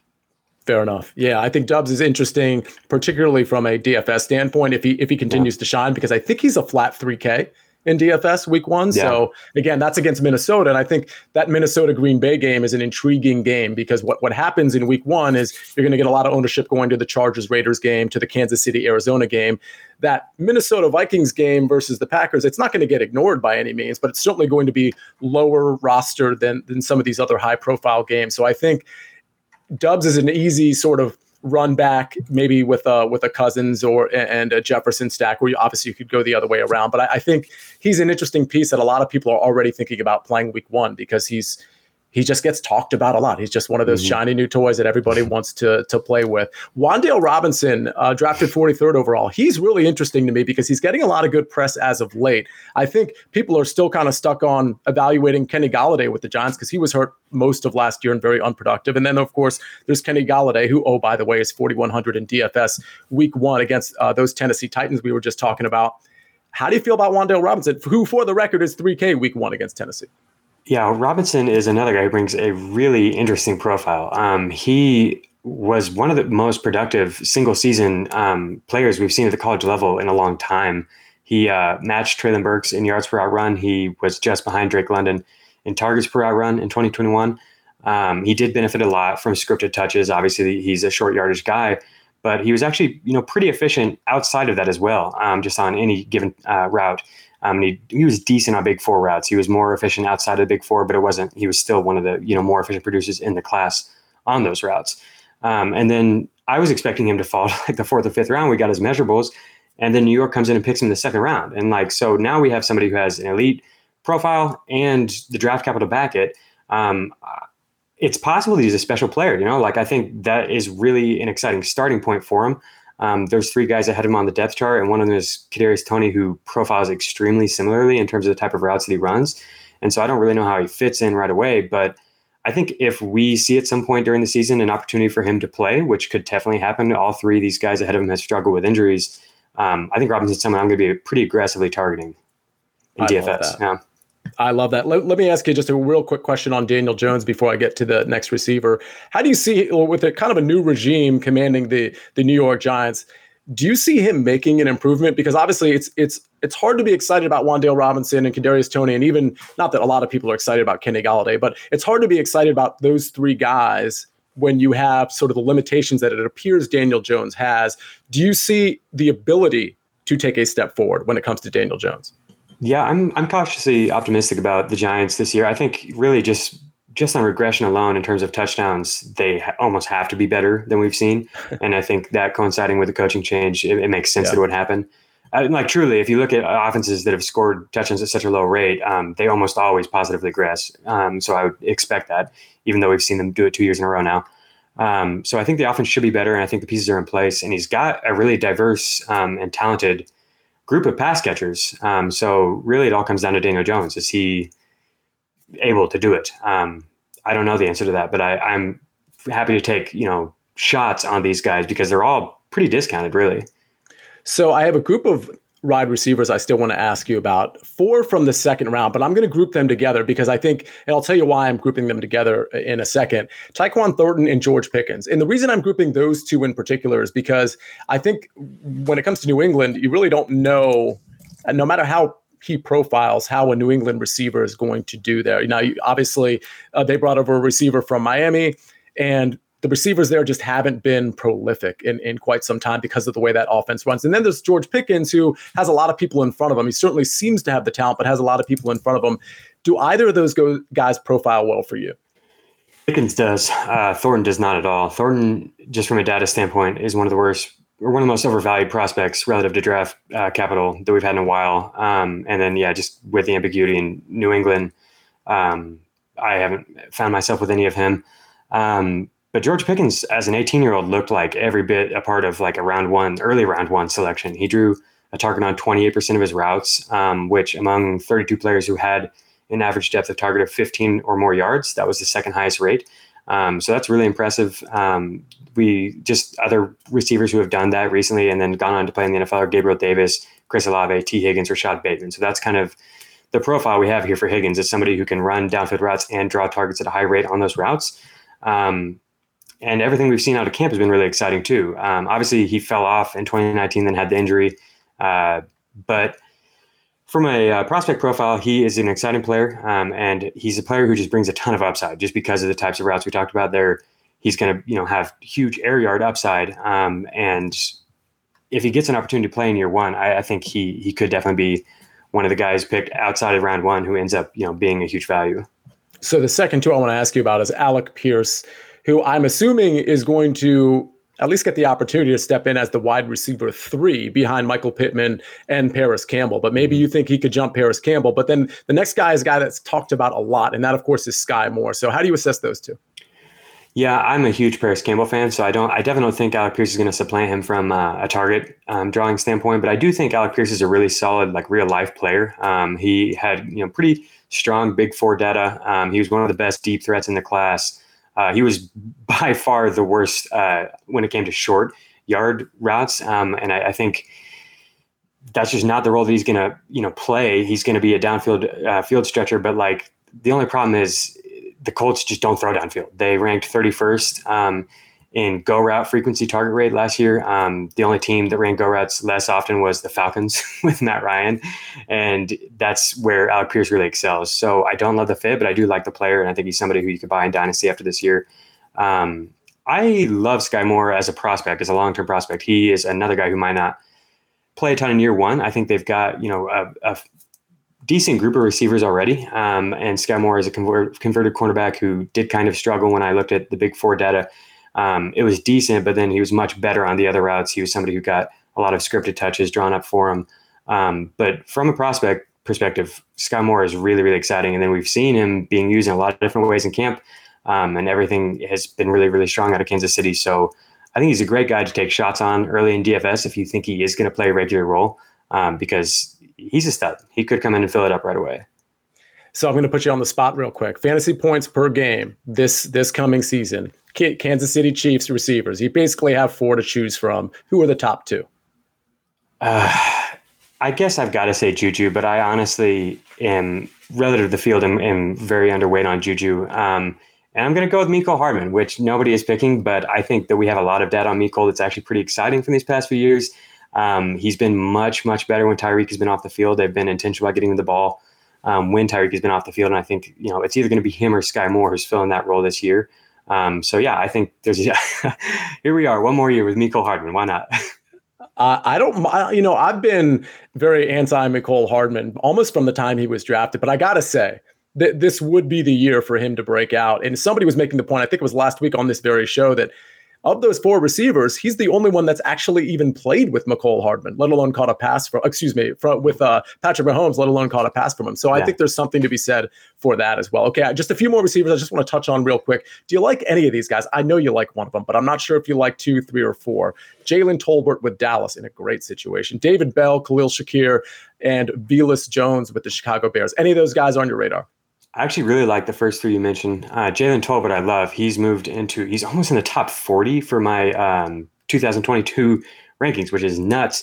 S4: Fair enough. Yeah, I think Doubs is interesting, particularly from a DFS standpoint, if he continues to shine, because I think he's a flat 3K in DFS week one. Yeah. So again, that's against Minnesota. And I think that Minnesota Green Bay game is an intriguing game because what happens in week one is you're going to get a lot of ownership going to the Chargers Raiders game, to the Kansas City Arizona game. That Minnesota Vikings game versus the Packers, it's not going to get ignored by any means, but it's certainly going to be lower roster than some of these other high profile games. So I think Doubs is an easy sort of run back, maybe with a Cousins and a Jefferson stack, where you could go the other way around. But I think he's an interesting piece that a lot of people are already thinking about playing week one because he just gets talked about a lot. He's just one of those shiny new toys that everybody wants to play with. Wan'Dale Robinson, drafted 43rd overall. He's really interesting to me because he's getting a lot of good press as of late. I think people are still kind of stuck on evaluating Kenny Golladay with the Giants because he was hurt most of last year and very unproductive. And then, of course, there's Kenny Golladay, who, oh, by the way, is 4,100 in DFS week one against those Tennessee Titans we were just talking about. How do you feel about Wan'Dale Robinson, who, for the record, is 3K week one against Tennessee?
S5: Yeah, Robinson is another guy who brings a really interesting profile. He was one of the most productive single season players we've seen at the college level in a long time. He matched Treylon Burks in yards per out run. He was just behind Drake London in targets per out run in 2021. He did benefit a lot from scripted touches. Obviously, he's a short yardage guy, but he was actually pretty efficient outside of that as well, just on any given route. He was decent on big four routes. He was more efficient outside of the big four, but he was still one of the, more efficient producers in the class on those routes. And then I was expecting him to fall like the fourth or fifth round. We got his measurables, and then New York comes in and picks him in the second round. And so now we have somebody who has an elite profile and the draft capital to back it. It's possible that he's a special player, I think that is really an exciting starting point for him. There's three guys ahead of him on the depth chart, and one of them is Kadarius Toney, who profiles extremely similarly in terms of the type of routes that he runs. And so I don't really know how he fits in right away, but I think if we see at some point during the season an opportunity for him to play, which could definitely happen, all three of these guys ahead of him have struggled with injuries. I think Robinson's someone I'm going to be pretty aggressively targeting in DFS. Yeah.
S4: I love that. Let me ask you just a real quick question on Daniel Jones before I get to the next receiver. How do you see, with a kind of a new regime commanding the New York Giants, Do you see him making an improvement? Because obviously it's hard to be excited about Wan'Dale Robinson and Kadarius Toney, and even not that a lot of people are excited about Kenny Golladay, but it's hard to be excited about those three guys when you have sort of the limitations that it appears Daniel Jones has. Do you see the ability to take a step forward when it comes to Daniel Jones?
S5: Yeah, I'm cautiously optimistic about the Giants this year. I think really just on regression alone in terms of touchdowns, they almost have to be better than we've seen. And I think that coinciding with the coaching change, it makes sense that it would happen. Like truly, if you look at offenses that have scored touchdowns at such a low rate, they almost always positively regress. So I would expect that, even though we've seen them do it 2 years in a row now. So I think the offense should be better, and I think the pieces are in place. And he's got a really diverse and talented group of pass catchers. So really it all comes down to Daniel Jones. Is he able to do it? I don't know the answer to that, but I'm happy to take, shots on these guys because they're all pretty discounted, really.
S4: So I have a group of wide receivers I still want to ask you about, 4 from the second round, but I'm going to group them together because I think, and I'll tell you why I'm grouping them together in a second, Tyquan Thornton and George Pickens. And the reason I'm grouping those two in particular is because I think when it comes to New England, you really don't know, no matter how he profiles, how a New England receiver is going to do there. Now, obviously, they brought over a receiver from Miami, and the receivers there just haven't been prolific in quite some time because of the way that offense runs. And then there's George Pickens, who has a lot of people in front of him. He certainly seems to have the talent, but has a lot of people in front of him. Do either of those guys profile well for you?
S5: Pickens does. Thornton does not at all. Thornton, just from a data standpoint, is one of the worst, or one of the most overvalued prospects relative to draft capital that we've had in a while. And then, just with the ambiguity in New England, I haven't found myself with any of him. But George Pickens, as an 18-year-old, looked like every bit a part of like a early round one selection. He drew a target on 28% of his routes, which among 32 players who had an average depth of target of 15 or more yards, that was the second highest rate. So that's really impressive. Other receivers who have done that recently and then gone on to play in the NFL are Gabriel Davis, Chris Olave, T. Higgins, Rashad Bateman. So that's kind of the profile we have here for Higgins, is somebody who can run downfield routes and draw targets at a high rate on those routes. And everything we've seen out of camp has been really exciting too. Obviously, he fell off in 2019, then had the injury. But from a prospect profile, he is an exciting player, and he's a player who just brings a ton of upside just because of the types of routes we talked about there. He's going to, have huge air yard upside, and if he gets an opportunity to play in year one, I think he could definitely be one of the guys picked outside of round one who ends up, being a huge value.
S4: So the second two I want to ask you about is Alec Pierce, who I'm assuming is going to at least get the opportunity to step in as the wide receiver 3 behind Michael Pittman and Paris Campbell. But maybe you think he could jump Paris Campbell. But then the next guy is a guy that's talked about a lot, and that, of course, is Sky Moore. So how do you assess those two?
S5: Yeah, I'm a huge Paris Campbell fan, so I definitely don't think Alec Pierce is going to supplant him from a target drawing standpoint. But I do think Alec Pierce is a really solid, real life player. He had pretty strong Big 4 data. He was one of the best deep threats in the class. He was by far the worst when it came to short yard routes, and I think that's just not the role that he's going to play. He's going to be a downfield field stretcher, but the only problem is the Colts just don't throw downfield. They ranked 31st in go route frequency target rate last year. The only team that ran go routes less often was the Falcons with Matt Ryan. And that's where Alec Pierce really excels. So I don't love the fit, but I do like the player. And I think he's somebody who you could buy in Dynasty after this year. I love Sky Moore as a prospect, as a long-term prospect. He is another guy who might not play a ton in year one. I think they've got, a decent group of receivers already. And Sky Moore is a converted cornerback who did kind of struggle when I looked at the Big 4 data. It was decent, but then he was much better on the other routes. He was somebody who got a lot of scripted touches drawn up for him. But from a prospect perspective, Sky Moore is really, really exciting. And then we've seen him being used in a lot of different ways in camp. And everything has been really, really strong out of Kansas City. So I think he's a great guy to take shots on early in DFS if you think he is going to play a regular role, because he's a stud. He could come in and fill it up right away.
S4: So I'm going to put you on the spot real quick. Fantasy points per game this coming season. Kansas City Chiefs receivers. You basically have 4 to choose from. Who are the top 2?
S5: I guess I've got to say Juju, but I honestly am, relative to the field, am very underweight on Juju. And And I'm going to go with Mecole Hardman, which nobody is picking, but I think that we have a lot of data on Mecole that's actually pretty exciting from these past few years. He's been much, much better when Tyreek has been off the field. They've been intentional about getting him the ball when Tyreek has been off the field. And I think, it's either going to be him or Sky Moore who's filling that role this year. I think here we are, one more year with Mecole Hardman. Why not?
S4: I've been very anti Mecole Hardman almost from the time he was drafted, but I got to say, this would be the year for him to break out. And somebody was making the point, I think it was last week on this very show, that of those 4 receivers, he's the only one that's actually even played with Mecole Hardman, let alone caught a pass with Patrick Mahomes, let alone caught a pass from him. So I think there's something to be said for that as well. Okay, just a few more receivers I just want to touch on real quick. Do you like any of these guys? I know you like one of them, but I'm not sure if you like 2, 3, or 4. Jalen Tolbert with Dallas in a great situation. David Bell, Khalil Shakir, and Velus Jones with the Chicago Bears. Any of those guys on your radar?
S5: I actually really like the first 3 you mentioned. Jalen Tolbert, I love. He's almost in the top 40 for my 2022 rankings, which is nuts.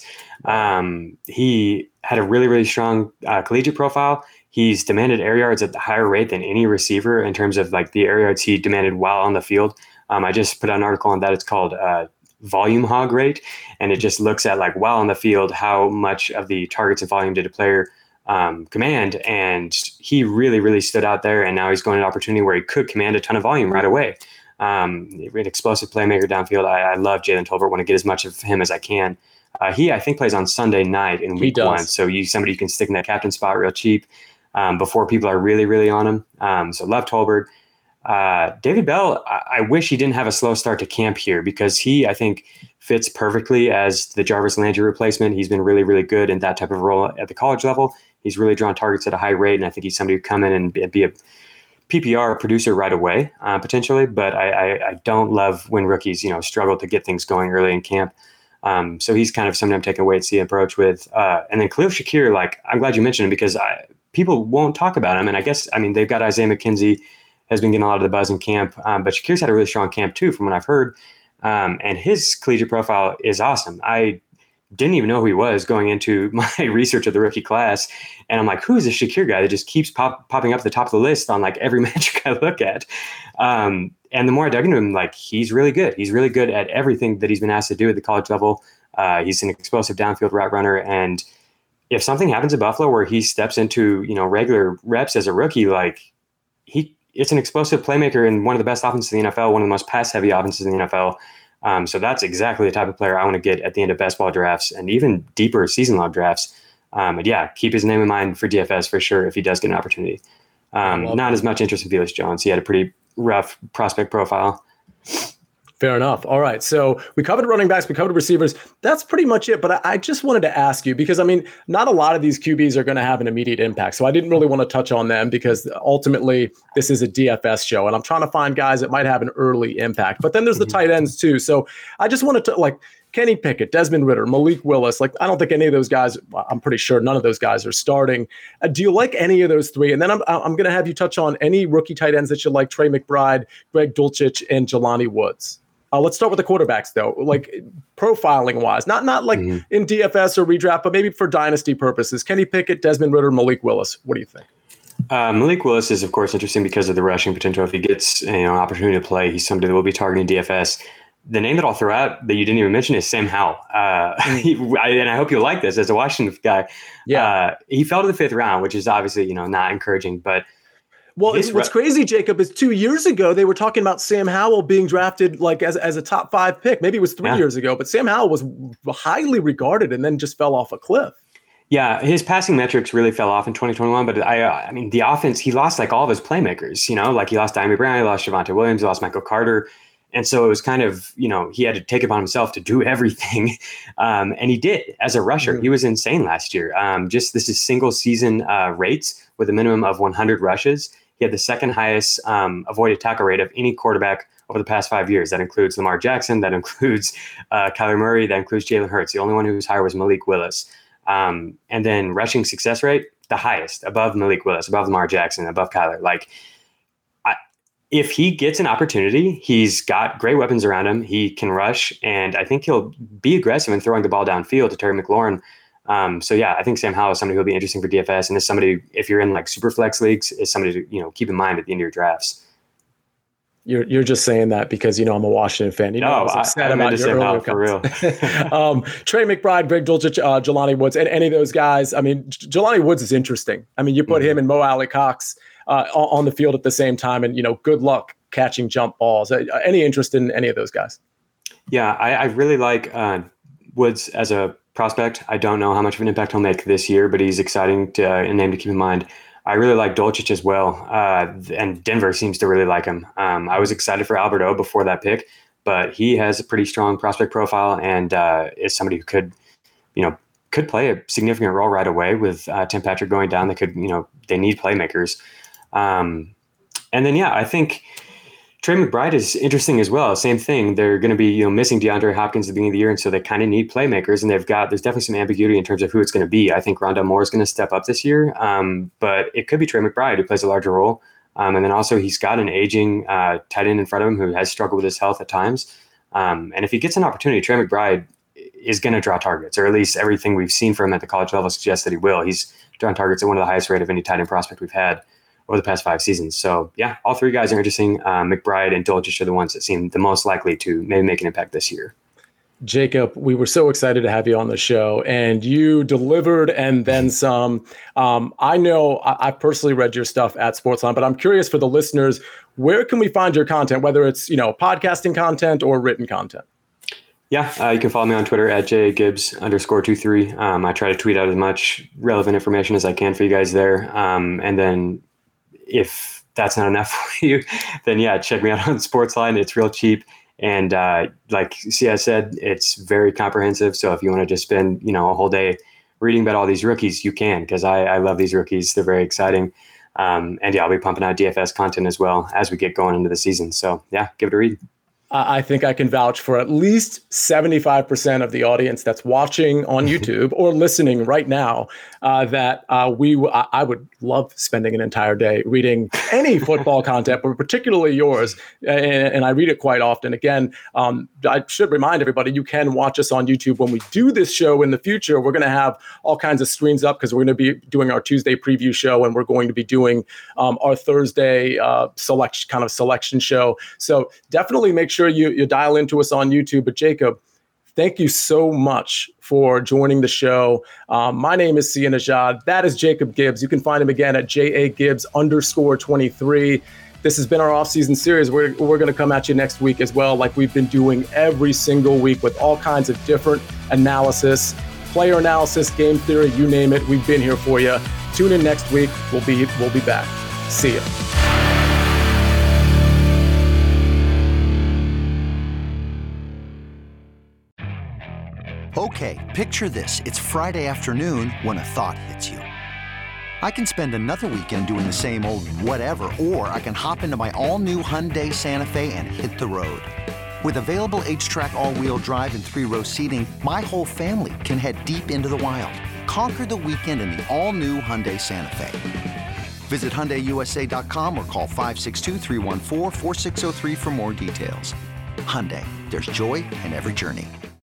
S5: He had a really, really strong collegiate profile. He's demanded air yards at the higher rate than any receiver in terms of like the air yards he demanded while on the field. I just put out an article on that. It's called volume hog rate. And it just looks at like while on the field, how much of the targets and volume did a player command, and he really, really stood out there. And now he's going to an opportunity where he could command a ton of volume right away. An explosive playmaker downfield. I love Jalen Tolbert. Want to get as much of him as I can. He, I think, plays on Sunday night in week 1. So somebody you can stick in that captain spot real cheap before people are really, really on him. So love Tolbert. David Bell, I wish he didn't have a slow start to camp here, because he, I think, fits perfectly as the Jarvis Landry replacement. He's been really, really good in that type of role at the college level. He's really drawn targets at a high rate, and I think he's somebody who come in and be a PPR producer right away, potentially. But I don't love when rookies, struggle to get things going early in camp. So he's kind of something I'm taking a wait-and-see approach with. And then Khalil Shakir, I'm glad you mentioned him, because people won't talk about him. And I guess, they've got Isaiah McKenzie has been getting a lot of the buzz in camp. But Shakir's had a really strong camp too, from what I've heard. And his collegiate profile is awesome. I didn't even know who he was going into my research of the rookie class. And I'm like, who is this Shakir guy that just keeps popping up at the top of the list on like every metric I look at? And the more I dug into him, he's really good. He's really good at everything that he's been asked to do at the college level. He's an explosive downfield route runner. And if something happens at Buffalo where he steps into, regular reps as a rookie, it's an explosive playmaker and one of the best offenses in the NFL, one of the most pass-heavy offenses in the NFL. So that's exactly the type of player I want to get at the end of best ball drafts and even deeper season-long drafts. Keep his name in mind for DFS for sure if he does get an opportunity. Not as much interest in Velus Jones. He had a pretty rough prospect profile.
S4: Fair enough. All right. So we covered running backs, we covered receivers. That's pretty much it. But I just wanted to ask you, because not a lot of these QBs are going to have an immediate impact. So I didn't really want to touch on them, because ultimately this is a DFS show and I'm trying to find guys that might have an early impact. But then there's the tight ends too. So I just wanted to Kenny Pickett, Desmond Ridder, Malik Willis. I don't think any of those guys, I'm pretty sure none of those guys are starting. Do you like any of those 3? And then I'm going to have you touch on any rookie tight ends that you like: Trey McBride, Greg Dulcich, and Jelani Woods. Let's start with the quarterbacks, though, profiling wise, not in DFS or redraft, but maybe for dynasty purposes. Kenny Pickett, Desmond Ridder, Malik Willis. What do you think?
S5: Malik Willis is, of course, interesting because of the rushing potential. If he gets an opportunity to play, he's somebody that will be targeting DFS. The name that I'll throw out that you didn't even mention is Sam Howell. And I hope you like this as a Washington guy. Yeah. He fell to the 5th round, which is obviously, not encouraging, but
S4: well, what's crazy, Jacob, is 2 years ago, they were talking about Sam Howell being drafted as a top 5 pick. Maybe it was 3 years ago, but Sam Howell was highly regarded and then just fell off a cliff.
S5: Yeah, his passing metrics really fell off in 2021, but the offense, he lost all of his playmakers, he lost Diami Brown, he lost Javonte Williams, he lost Michael Carter. And so it was kind of, he had to take it upon himself to do everything. And he did as a rusher. He was insane last year. This is single season rates with a minimum of 100 rushes. He had the second highest avoided tackle rate of any quarterback over the past 5 years. That includes Lamar Jackson. That includes Kyler Murray. That includes Jalen Hurts. The only one who was higher was Malik Willis. And then rushing success rate, the highest, above Malik Willis, above Lamar Jackson, above Kyler. If he gets an opportunity, he's got great weapons around him. He can rush, and I think he'll be aggressive in throwing the ball downfield to Terry McLaurin. I think Sam Howell is somebody who'll be interesting for DFS, and is somebody, if you're in super flex leagues, is somebody to keep in mind at the end of your drafts.
S4: You're just saying that because, I'm a Washington fan. I was upset about your earlier
S5: for real.
S4: Trey McBride, Greg Dulcich, Jelani Woods, and any of those guys. I mean, Jelani Woods is interesting. I mean, you put him and Mo Alley-Cox on the field at the same time, and, good luck catching jump balls. Any interest in any of those guys?
S5: Yeah, I really like Woods as a prospect. I don't know how much of an impact he'll make this year, but he's exciting a name to keep in mind. I really like Dulcich as well, and Denver seems to really like him. I was excited for Albert O before that pick, but he has a pretty strong prospect profile and is somebody who could play a significant role right away with Tim Patrick going down. They need playmakers. And then, I think Trey McBride is interesting as well. Same thing. They're going to be, missing DeAndre Hopkins at the beginning of the year, and so they kind of need playmakers. And there's definitely some ambiguity in terms of who it's going to be. I think Rondale Moore is going to step up this year, but it could be Trey McBride who plays a larger role. And then also he's got an aging tight end in front of him who has struggled with his health at times. And if he gets an opportunity, Trey McBride is going to draw targets, or at least everything we've seen from him at the college level suggests that he will. He's drawn targets at one of the highest rate of any tight end prospect we've had over the past 5 seasons. So all three guys are interesting. McBride and Dulcich are the ones that seem the most likely to maybe make an impact this year.
S4: Jacob, we were so excited to have you on the show, and you delivered and then some. I know I personally read your stuff at Sportsline, but I'm curious for the listeners, where can we find your content, whether it's, podcasting content or written content?
S5: Yeah, you can follow me on Twitter at @Gibbs_23. I try to tweet out as much relevant information as I can for you guys there. And then if that's not enough for you, then check me out on Sportsline. It's real cheap. And like Sia said, it's very comprehensive. So if you want to just spend, a whole day reading about all these rookies, you can, because I love these rookies. They're very exciting. And I'll be pumping out DFS content as well as we get going into the season. So give it a read.
S4: I think I can vouch for at least 75% of the audience that's watching on YouTube or listening right now that I would love spending an entire day reading any football content, but particularly yours. And I read it quite often. Again, I should remind everybody, you can watch us on YouTube when we do this show in the future. We're going to have all kinds of screens up because we're going to be doing our Tuesday preview show, and we're going to be doing our Thursday selection show. So definitely make sure you dial into us on YouTube. But Jacob, thank you so much for joining the show. My name is Sia Nejad. That is Jacob Gibbs. You can find him again at JAGibbs_23. This has been our off-season series. We're going to come at you next week as well, like we've been doing every single week with all kinds of different analysis, player analysis, game theory, you name it. We've been here for you. Tune in next week. We'll be back. See ya.
S8: Okay, picture this. It's Friday afternoon when a thought hits you. I can spend another weekend doing the same old whatever, or I can hop into my all-new Hyundai Santa Fe and hit the road. With available H-Track all-wheel drive and 3-row seating, my whole family can head deep into the wild. Conquer the weekend in the all-new Hyundai Santa Fe. Visit HyundaiUSA.com or call 562-314-4603 for more details. Hyundai, there's joy in every journey.